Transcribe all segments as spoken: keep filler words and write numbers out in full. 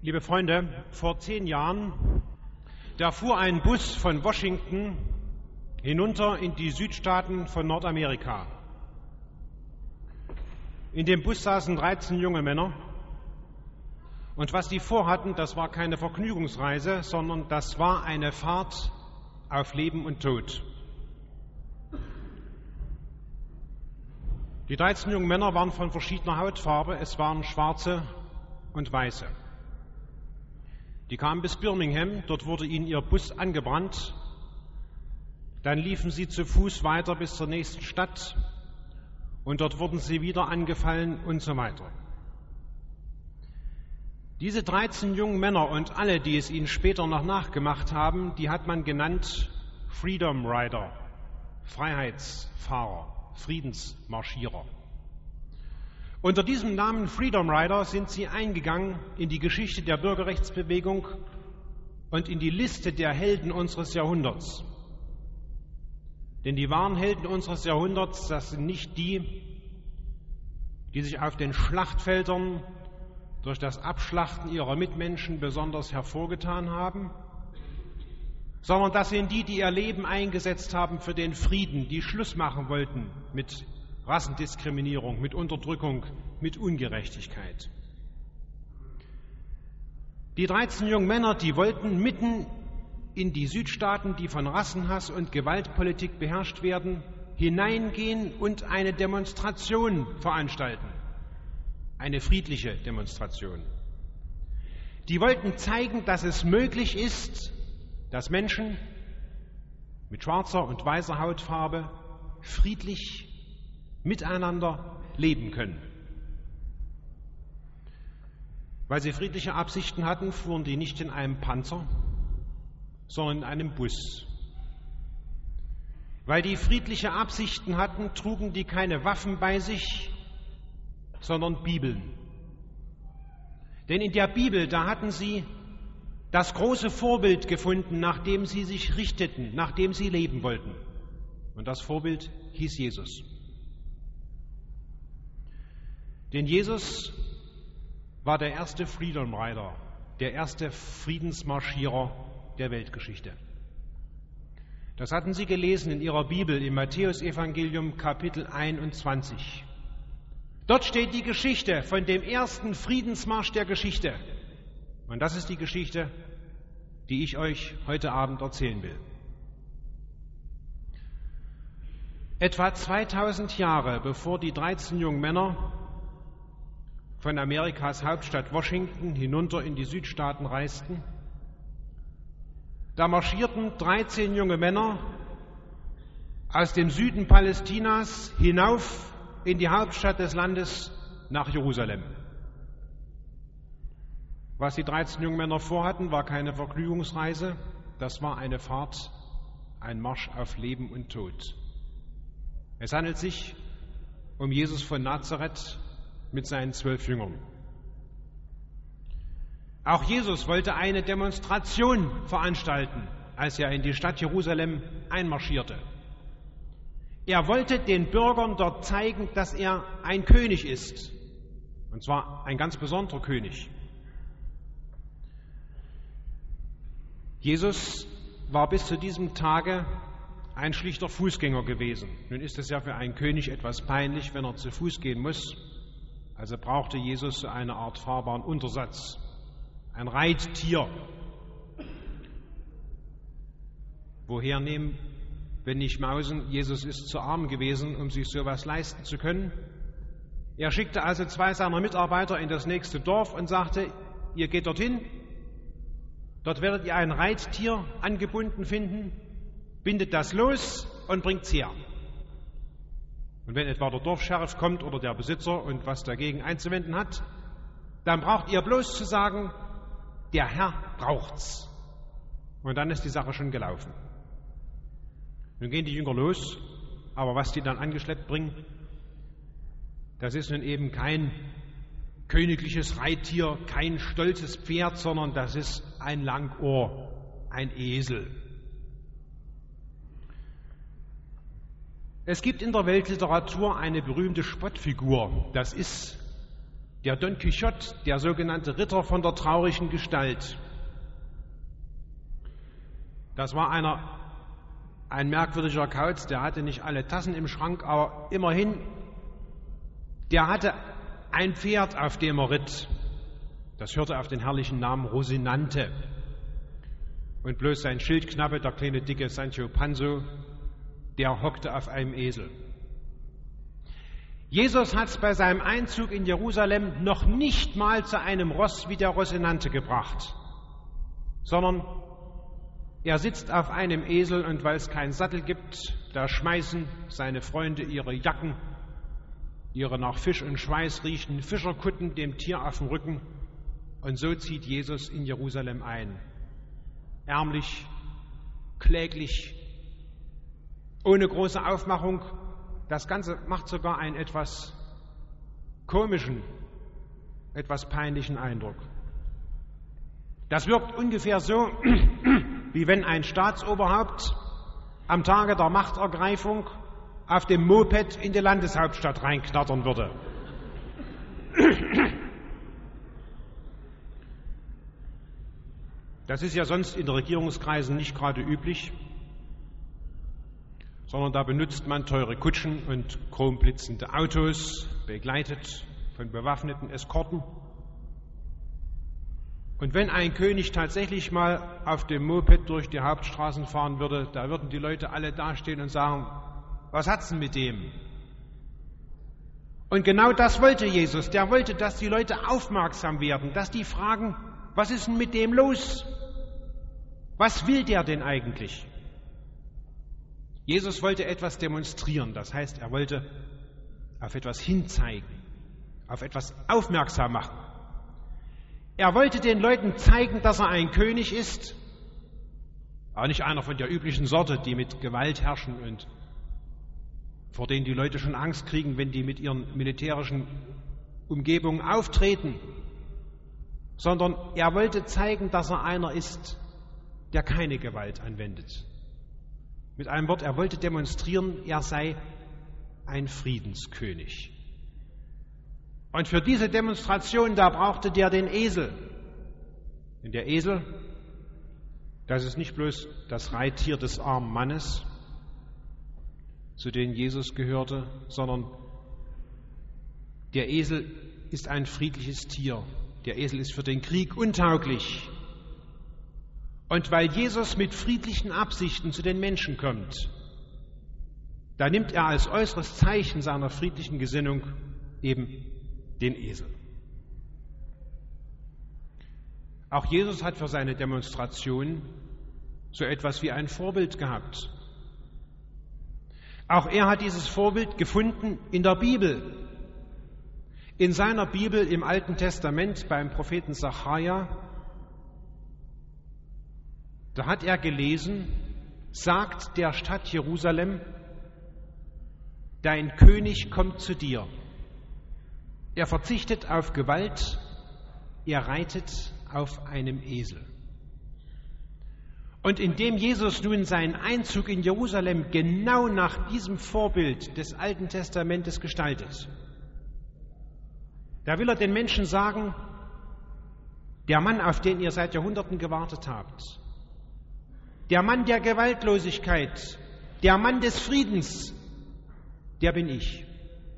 Liebe Freunde, vor zehn Jahren, da fuhr ein Bus von Washington hinunter in die Südstaaten von Nordamerika. In dem Bus saßen dreizehn junge Männer und was die vorhatten, das war keine Vergnügungsreise, sondern das war eine Fahrt auf Leben und Tod. Die dreizehn jungen Männer waren von verschiedener Hautfarbe, es waren Schwarze und Weiße. Die kamen bis Birmingham, dort wurde ihnen ihr Bus angebrannt. Dann liefen sie zu Fuß weiter bis zur nächsten Stadt und dort wurden sie wieder angefallen und so weiter. Diese dreizehn jungen Männer und alle, die es ihnen später noch nachgemacht haben, die hat man genannt Freedom Rider, Freiheitsfahrer, Friedensmarschierer. Unter diesem Namen Freedom Rider sind sie eingegangen in die Geschichte der Bürgerrechtsbewegung und in die Liste der Helden unseres Jahrhunderts. Denn die wahren Helden unseres Jahrhunderts, das sind nicht die, die sich auf den Schlachtfeldern durch das Abschlachten ihrer Mitmenschen besonders hervorgetan haben, sondern das sind die, die ihr Leben eingesetzt haben für den Frieden, die Schluss machen wollten mit Rassendiskriminierung, mit Unterdrückung, mit Ungerechtigkeit. Die dreizehn jungen Männer, die wollten mitten in die Südstaaten, die von Rassenhass und Gewaltpolitik beherrscht werden, hineingehen und eine Demonstration veranstalten. Eine friedliche Demonstration. Die wollten zeigen, dass es möglich ist, dass Menschen mit schwarzer und weißer Hautfarbe friedlich miteinander leben können. Weil sie friedliche Absichten hatten, fuhren die nicht in einem Panzer, sondern in einem Bus. Weil die friedliche Absichten hatten, trugen die keine Waffen bei sich, sondern Bibeln. Denn in der Bibel, da hatten sie das große Vorbild gefunden, nach dem sie sich richteten, nach dem sie leben wollten. Und das Vorbild hieß Jesus. Denn Jesus war der erste Freedom Rider, der erste Friedensmarschierer der Weltgeschichte. Das hatten Sie gelesen in Ihrer Bibel im Matthäusevangelium Kapitel einundzwanzig. Dort steht die Geschichte von dem ersten Friedensmarsch der Geschichte. Und das ist die Geschichte, die ich euch heute Abend erzählen will. Etwa zweitausend Jahre bevor die dreizehn jungen Männer von Amerikas Hauptstadt Washington hinunter in die Südstaaten reisten, da marschierten dreizehn junge Männer aus dem Süden Palästinas hinauf in die Hauptstadt des Landes nach Jerusalem. Was die dreizehn jungen Männer vorhatten, war keine Vergnügungsreise, das war eine Fahrt, ein Marsch auf Leben und Tod. Es handelt sich um Jesus von Nazareth mit seinen zwölf Jüngern. Auch Jesus wollte eine Demonstration veranstalten, als er in die Stadt Jerusalem einmarschierte. Er wollte den Bürgern dort zeigen, dass er ein König ist, und zwar ein ganz besonderer König. Jesus war bis zu diesem Tage ein schlichter Fußgänger gewesen. Nun ist es ja für einen König etwas peinlich, wenn er zu Fuß gehen muss. Also brauchte Jesus so eine Art fahrbaren Untersatz, ein Reittier. Woher nehmen, wenn nicht Mausen? Jesus ist zu arm gewesen, um sich sowas leisten zu können. Er schickte also zwei seiner Mitarbeiter in das nächste Dorf und sagte, ihr geht dorthin, dort werdet ihr ein Reittier angebunden finden, bindet das los und bringt's her. Und wenn etwa der Dorfscheriff kommt oder der Besitzer und was dagegen einzuwenden hat, dann braucht ihr bloß zu sagen, der Herr braucht's. Und dann ist die Sache schon gelaufen. Nun gehen die Jünger los, aber was die dann angeschleppt bringen, das ist nun eben kein königliches Reittier, kein stolzes Pferd, sondern das ist ein Langohr, ein Esel. Es gibt in der Weltliteratur eine berühmte Spottfigur, das ist der Don Quixote, der sogenannte Ritter von der traurigen Gestalt. Das war einer, ein merkwürdiger Kauz, der hatte nicht alle Tassen im Schrank, aber immerhin, der hatte ein Pferd, auf dem er ritt. Das hörte auf den herrlichen Namen Rosinante. Und bloß sein Schildknappe, der kleine dicke Sancho Panza, der hockte auf einem Esel. Jesus hat es bei seinem Einzug in Jerusalem noch nicht mal zu einem Ross wie der Rosinante gebracht, sondern er sitzt auf einem Esel und weil es keinen Sattel gibt, da schmeißen seine Freunde ihre Jacken, ihre nach Fisch und Schweiß riechenden Fischerkutten dem Tier auf den Rücken und so zieht Jesus in Jerusalem ein. Ärmlich, kläglich, ohne große Aufmachung. Das Ganze macht sogar einen etwas komischen, etwas peinlichen Eindruck. Das wirkt ungefähr so, wie wenn ein Staatsoberhaupt am Tage der Machtergreifung auf dem Moped in die Landeshauptstadt reinknattern würde. Das ist ja sonst in Regierungskreisen nicht gerade üblich, sondern da benutzt man teure Kutschen und chromblitzende Autos, begleitet von bewaffneten Eskorten. Und wenn ein König tatsächlich mal auf dem Moped durch die Hauptstraßen fahren würde, da würden die Leute alle dastehen und sagen, was hat's denn mit dem? Und genau das wollte Jesus. Der wollte, dass die Leute aufmerksam werden, dass die fragen, was ist denn mit dem los? Was will der denn eigentlich? Jesus wollte etwas demonstrieren, das heißt, er wollte auf etwas hinzeigen, auf etwas aufmerksam machen. Er wollte den Leuten zeigen, dass er ein König ist, aber nicht einer von der üblichen Sorte, die mit Gewalt herrschen und vor denen die Leute schon Angst kriegen, wenn die mit ihren militärischen Umgebungen auftreten, sondern er wollte zeigen, dass er einer ist, der keine Gewalt anwendet. Mit einem Wort, er wollte demonstrieren, er sei ein Friedenskönig. Und für diese Demonstration, da brauchte der den Esel. Denn der Esel, das ist nicht bloß das Reittier des armen Mannes, zu dem Jesus gehörte, sondern der Esel ist ein friedliches Tier. Der Esel ist für den Krieg untauglich. Und weil Jesus mit friedlichen Absichten zu den Menschen kommt, da nimmt er als äußeres Zeichen seiner friedlichen Gesinnung eben den Esel. Auch Jesus hat für seine Demonstration so etwas wie ein Vorbild gehabt. Auch er hat dieses Vorbild gefunden in der Bibel. In seiner Bibel im Alten Testament beim Propheten Sacharja, da hat er gelesen, sagt der Stadt Jerusalem, dein König kommt zu dir. Er verzichtet auf Gewalt, er reitet auf einem Esel. Und indem Jesus nun seinen Einzug in Jerusalem genau nach diesem Vorbild des Alten Testamentes gestaltet, da will er den Menschen sagen, der Mann, auf den ihr seit Jahrhunderten gewartet habt, der Mann der Gewaltlosigkeit, der Mann des Friedens, der bin ich.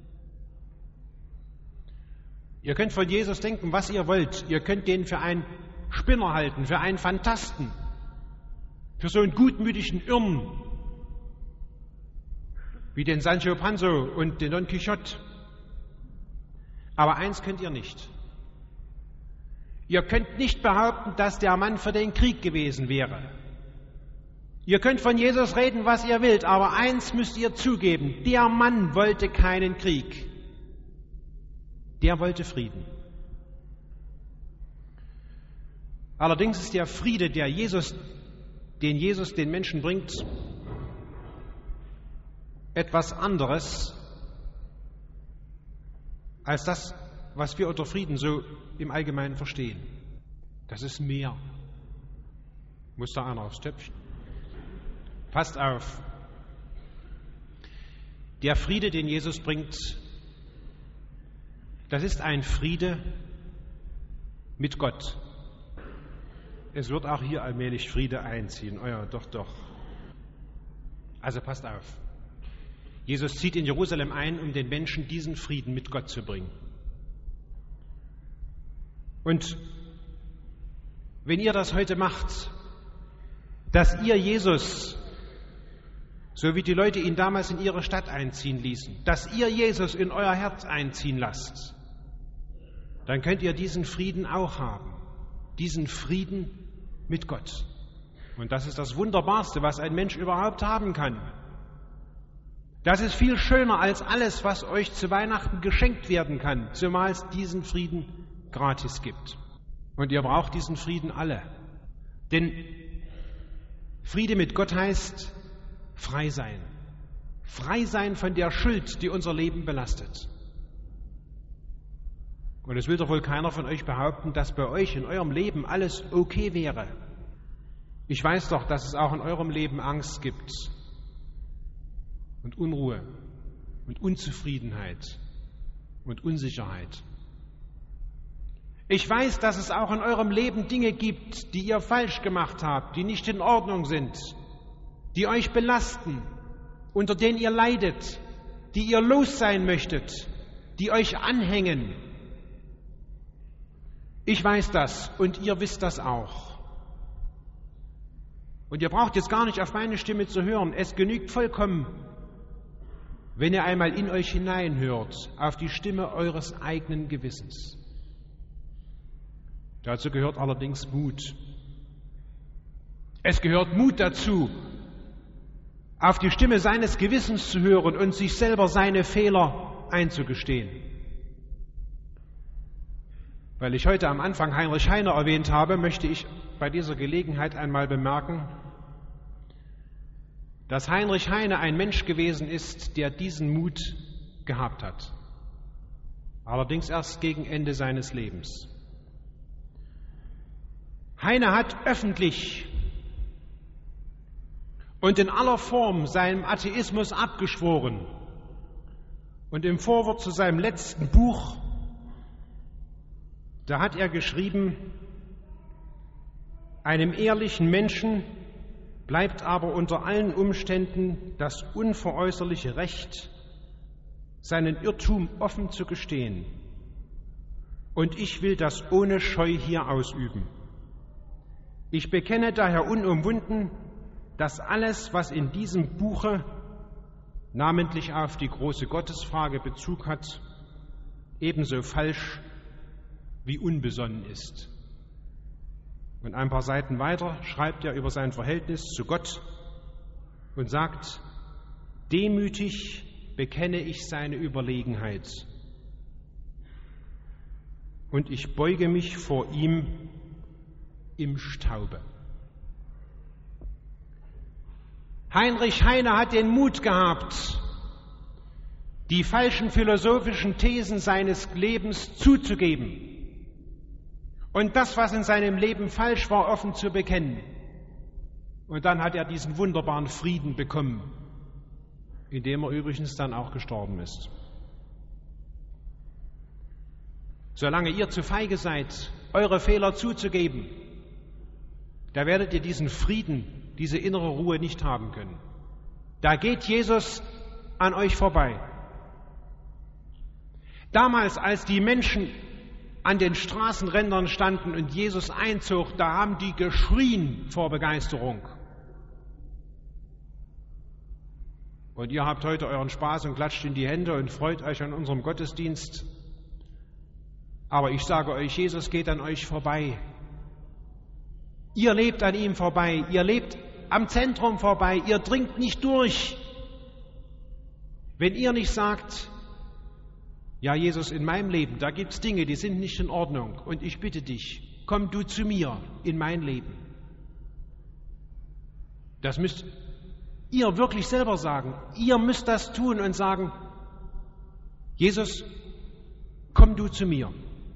Ihr könnt von Jesus denken, was ihr wollt. Ihr könnt den für einen Spinner halten, für einen Phantasten, für so einen gutmütigen Irren, wie den Sancho Panza und den Don Quixote. Aber eins könnt ihr nicht. Ihr könnt nicht behaupten, dass der Mann für den Krieg gewesen wäre. Ihr könnt von Jesus reden, was ihr wollt, aber eins müsst ihr zugeben, der Mann wollte keinen Krieg. Der wollte Frieden. Allerdings ist der Friede, der Jesus, den Jesus den Menschen bringt, etwas anderes als das, was wir unter Frieden so im Allgemeinen verstehen. Das ist mehr. Muss da einer aufs Töpfchen? Passt auf. Der Friede, den Jesus bringt, Das ist ein Friede mit Gott. Es wird auch hier allmählich Friede einziehen. Oh ja, doch, doch. Also passt auf. Jesus zieht in Jerusalem ein, um den Menschen diesen Frieden mit Gott zu bringen. Und wenn ihr das heute macht, dass ihr Jesus, so wie die Leute ihn damals in ihre Stadt einziehen ließen, dass ihr Jesus in euer Herz einziehen lasst, dann könnt ihr diesen Frieden auch haben, diesen Frieden mit Gott. Und das ist das Wunderbarste, was ein Mensch überhaupt haben kann. Das ist viel schöner als alles, was euch zu Weihnachten geschenkt werden kann, zumal es diesen Frieden gratis gibt. Und ihr braucht diesen Frieden alle. Denn Friede mit Gott heißt frei sein. Frei sein von der Schuld, die unser Leben belastet. Und es will doch wohl keiner von euch behaupten, dass bei euch in eurem Leben alles okay wäre. Ich weiß doch, dass es auch in eurem Leben Angst gibt und Unruhe und Unzufriedenheit und Unsicherheit. Ich weiß, dass es auch in eurem Leben Dinge gibt, die ihr falsch gemacht habt, die nicht in Ordnung sind, die euch belasten, unter denen ihr leidet, die ihr los sein möchtet, die euch anhängen. Ich weiß das und ihr wisst das auch. Und ihr braucht jetzt gar nicht auf meine Stimme zu hören. Es genügt vollkommen, wenn ihr einmal in euch hineinhört, auf die Stimme eures eigenen Gewissens. Dazu gehört allerdings Mut. Es gehört Mut dazu, auf die Stimme seines Gewissens zu hören und sich selber seine Fehler einzugestehen. Weil ich heute am Anfang Heinrich Heine erwähnt habe, möchte ich bei dieser Gelegenheit einmal bemerken, dass Heinrich Heine ein Mensch gewesen ist, der diesen Mut gehabt hat. Allerdings erst gegen Ende seines Lebens. Heine hat öffentlich und in aller Form seinem Atheismus abgeschworen. Und im Vorwort zu seinem letzten Buch, da hat er geschrieben, einem ehrlichen Menschen bleibt aber unter allen Umständen das unveräußerliche Recht, seinen Irrtum offen zu gestehen. Und ich will das ohne Scheu hier ausüben. Ich bekenne daher unumwunden, dass alles, was in diesem Buche namentlich auf die große Gottesfrage Bezug hat, ebenso falsch wie unbesonnen ist. Und ein paar Seiten weiter schreibt er über sein Verhältnis zu Gott und sagt, demütig bekenne ich seine Überlegenheit und ich beuge mich vor ihm im Staube. Heinrich Heine hat den Mut gehabt, die falschen philosophischen Thesen seines Lebens zuzugeben und das, was in seinem Leben falsch war, offen zu bekennen. Und dann hat er diesen wunderbaren Frieden bekommen, in dem er übrigens dann auch gestorben ist. Solange ihr zu feige seid, eure Fehler zuzugeben, da werdet ihr diesen Frieden, diese innere Ruhe nicht haben können. Da geht Jesus an euch vorbei. Damals, als die Menschen an den Straßenrändern standen und Jesus einzog, da haben die geschrien vor Begeisterung. Und ihr habt heute euren Spaß und klatscht in die Hände und freut euch an unserem Gottesdienst. Aber ich sage euch, Jesus geht an euch vorbei. Ihr lebt an ihm vorbei, ihr lebt am Zentrum vorbei, ihr dringt nicht durch. Wenn ihr nicht sagt, ja Jesus, in meinem Leben, da gibt es Dinge, die sind nicht in Ordnung und ich bitte dich, komm du zu mir in mein Leben. Das müsst ihr wirklich selber sagen. Ihr müsst das tun und sagen, Jesus, komm du zu mir.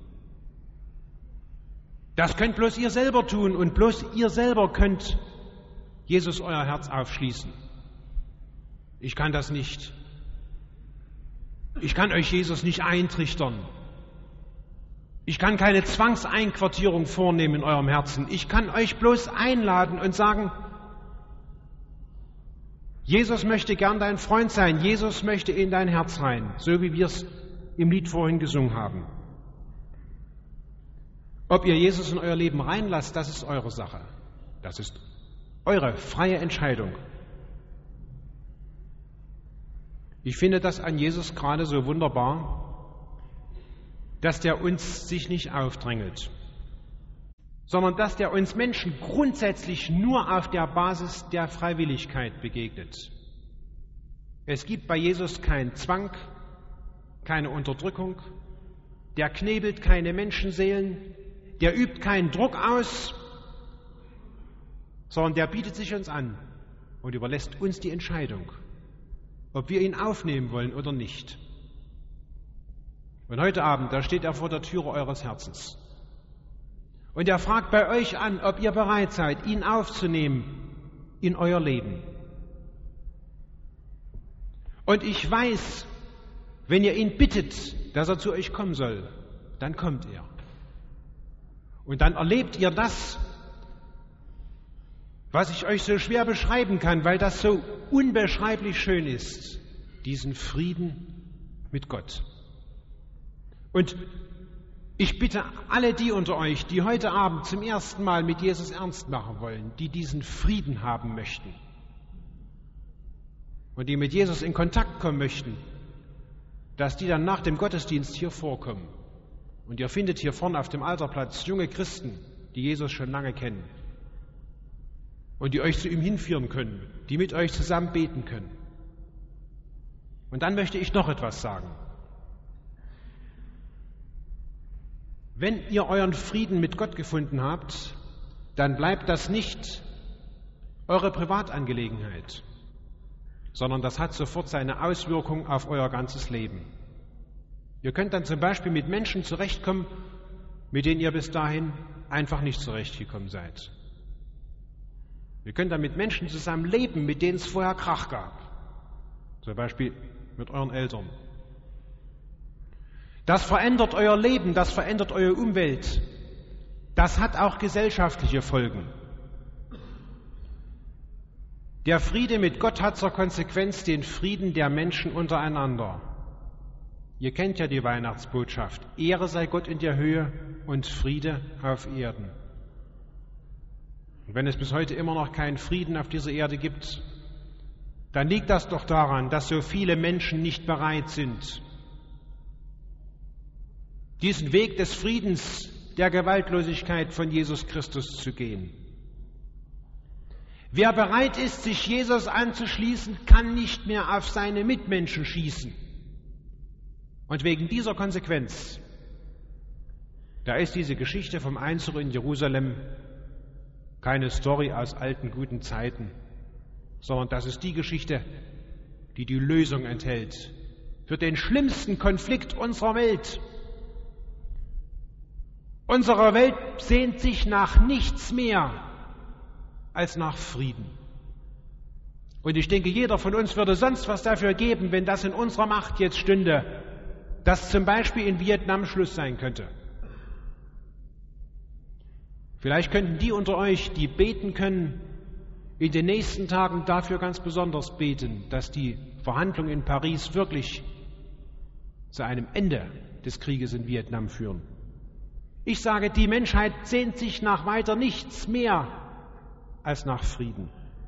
Das könnt bloß ihr selber tun und bloß ihr selber könnt Jesus euer Herz aufschließen. Ich kann das nicht. Ich kann euch Jesus nicht eintrichtern. Ich kann keine Zwangseinquartierung vornehmen in eurem Herzen. Ich kann euch bloß einladen und sagen, Jesus möchte gern dein Freund sein. Jesus möchte in dein Herz rein, so wie wir es im Lied vorhin gesungen haben. Ob ihr Jesus in euer Leben reinlasst, das ist eure Sache. Das ist eure freie Entscheidung. Ich finde das an Jesus gerade so wunderbar, dass der uns sich nicht aufdrängelt, sondern dass der uns Menschen grundsätzlich nur auf der Basis der Freiwilligkeit begegnet. Es gibt bei Jesus keinen Zwang, keine Unterdrückung, der knebelt keine Menschenseelen, der übt keinen Druck aus, sondern der bietet sich uns an und überlässt uns die Entscheidung, ob wir ihn aufnehmen wollen oder nicht. Und heute Abend, da steht er vor der Türe eures Herzens. Und er fragt bei euch an, ob ihr bereit seid, ihn aufzunehmen in euer Leben. Und ich weiß, wenn ihr ihn bittet, dass er zu euch kommen soll, dann kommt er. Und dann erlebt ihr das, was ich euch so schwer beschreiben kann, weil das so unbeschreiblich schön ist, diesen Frieden mit Gott. Und ich bitte alle die unter euch, die heute Abend zum ersten Mal mit Jesus ernst machen wollen, die diesen Frieden haben möchten und die mit Jesus in Kontakt kommen möchten, dass die dann nach dem Gottesdienst hier vorkommen. Und ihr findet hier vorne auf dem Alterplatz junge Christen, die Jesus schon lange kennen und die euch zu ihm hinführen können, die mit euch zusammen beten können. Und dann möchte ich noch etwas sagen. Wenn ihr euren Frieden mit Gott gefunden habt, dann bleibt das nicht eure Privatangelegenheit, sondern das hat sofort seine Auswirkung auf euer ganzes Leben. Ihr könnt dann zum Beispiel mit Menschen zurechtkommen, mit denen ihr bis dahin einfach nicht zurechtgekommen seid. Ihr könnt dann mit Menschen zusammen leben, mit denen es vorher Krach gab. Zum Beispiel mit euren Eltern. Das verändert euer Leben, das verändert eure Umwelt. Das hat auch gesellschaftliche Folgen. Der Friede mit Gott hat zur Konsequenz den Frieden der Menschen untereinander. Ihr kennt ja die Weihnachtsbotschaft. Ehre sei Gott in der Höhe und Friede auf Erden. Und wenn es bis heute immer noch keinen Frieden auf dieser Erde gibt, dann liegt das doch daran, dass so viele Menschen nicht bereit sind, diesen Weg des Friedens, der Gewaltlosigkeit von Jesus Christus zu gehen. Wer bereit ist, sich Jesus anzuschließen, kann nicht mehr auf seine Mitmenschen schießen. Und wegen dieser Konsequenz, da ist diese Geschichte vom Einzug in Jerusalem keine Story aus alten guten Zeiten, sondern das ist die Geschichte, die die Lösung enthält für den schlimmsten Konflikt unserer Welt. Unsere Welt sehnt sich nach nichts mehr als nach Frieden. Und ich denke, jeder von uns würde sonst was dafür geben, wenn das in unserer Macht jetzt stünde, dass zum Beispiel in Vietnam Schluss sein könnte. Vielleicht könnten die unter euch, die beten können, in den nächsten Tagen dafür ganz besonders beten, dass die Verhandlungen in Paris wirklich zu einem Ende des Krieges in Vietnam führen. Ich sage, die Menschheit sehnt sich nach weiter nichts mehr als nach Frieden.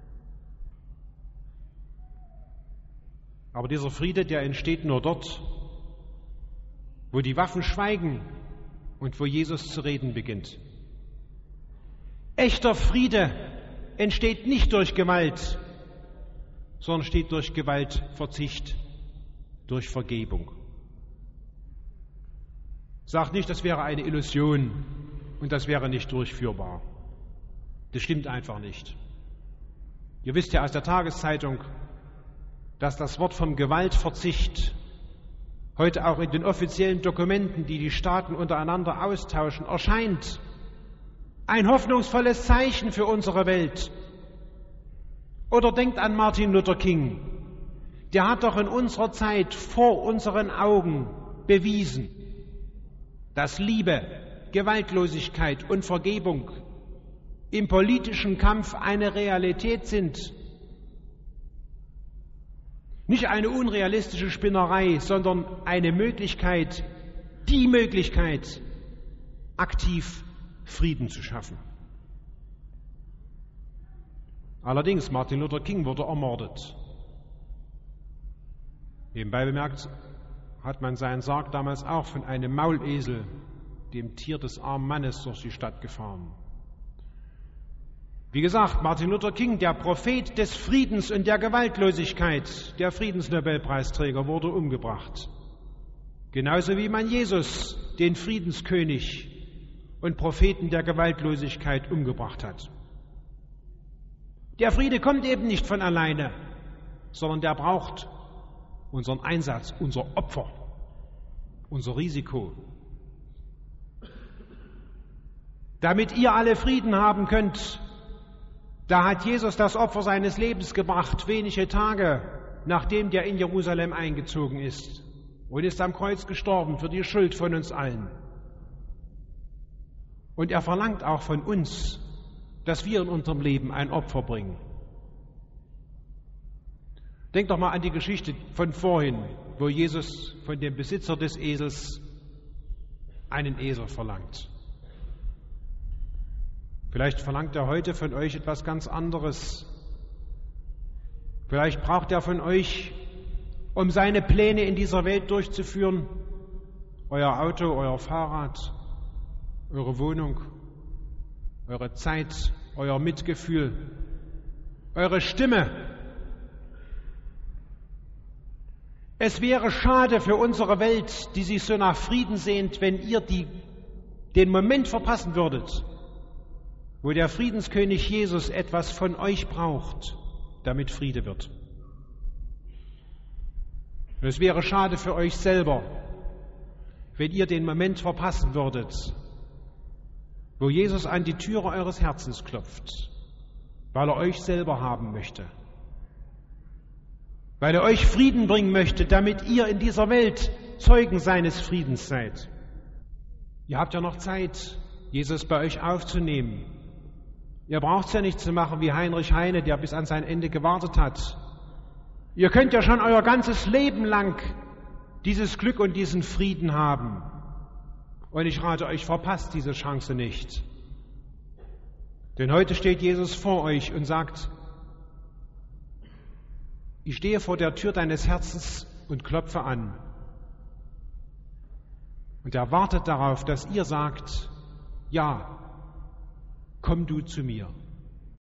Aber dieser Friede, der entsteht nur dort, wo die Waffen schweigen und wo Jesus zu reden beginnt. Echter Friede entsteht nicht durch Gewalt, sondern entsteht durch Gewaltverzicht, durch Vergebung. Sagt nicht, das wäre eine Illusion und das wäre nicht durchführbar. Das stimmt einfach nicht. Ihr wisst ja aus der Tageszeitung, dass das Wort vom Gewaltverzicht heute auch in den offiziellen Dokumenten, die die Staaten untereinander austauschen, erscheint. Ein hoffnungsvolles Zeichen für unsere Welt. Oder denkt an Martin Luther King. Der hat doch in unserer Zeit vor unseren Augen bewiesen, dass Liebe, Gewaltlosigkeit und Vergebung im politischen Kampf eine Realität sind. Nicht eine unrealistische Spinnerei, sondern eine Möglichkeit, die Möglichkeit, aktiv Frieden zu schaffen. Allerdings, Martin Luther King wurde ermordet. Nebenbei bemerkt, hat man seinen Sarg damals auch von einem Maulesel, dem Tier des armen Mannes, durch die Stadt gefahren. Wie gesagt, Martin Luther King, der Prophet des Friedens und der Gewaltlosigkeit, der Friedensnobelpreisträger, wurde umgebracht. Genauso wie man Jesus, den Friedenskönig und Propheten der Gewaltlosigkeit, umgebracht hat. Der Friede kommt eben nicht von alleine, sondern der braucht unseren Einsatz, unser Opfer, unser Risiko. Damit ihr alle Frieden haben könnt, da hat Jesus das Opfer seines Lebens gebracht, wenige Tage nachdem der in Jerusalem eingezogen ist und ist am Kreuz gestorben für die Schuld von uns allen. Und er verlangt auch von uns, dass wir in unserem Leben ein Opfer bringen. Denkt doch mal an die Geschichte von vorhin, wo Jesus von dem Besitzer des Esels einen Esel verlangt. Vielleicht verlangt er heute von euch etwas ganz anderes. Vielleicht braucht er von euch, um seine Pläne in dieser Welt durchzuführen, euer Auto, euer Fahrrad, eure Wohnung, eure Zeit, euer Mitgefühl, eure Stimme. Es wäre schade für unsere Welt, die sich so nach Frieden sehnt, wenn ihr die, den Moment verpassen würdet, wo der Friedenskönig Jesus etwas von euch braucht, damit Friede wird. Und es wäre schade für euch selber, wenn ihr den Moment verpassen würdet, wo Jesus an die Türe eures Herzens klopft, weil er euch selber haben möchte, weil er euch Frieden bringen möchte, damit ihr in dieser Welt Zeugen seines Friedens seid. Ihr habt ja noch Zeit, Jesus bei euch aufzunehmen. Ihr braucht es ja nicht zu machen wie Heinrich Heine, der bis an sein Ende gewartet hat. Ihr könnt ja schon euer ganzes Leben lang dieses Glück und diesen Frieden haben. Und ich rate euch, verpasst diese Chance nicht. Denn heute steht Jesus vor euch und sagt, ich stehe vor der Tür deines Herzens und klopfe an. Und er wartet darauf, dass ihr sagt, ja, komm du zu mir.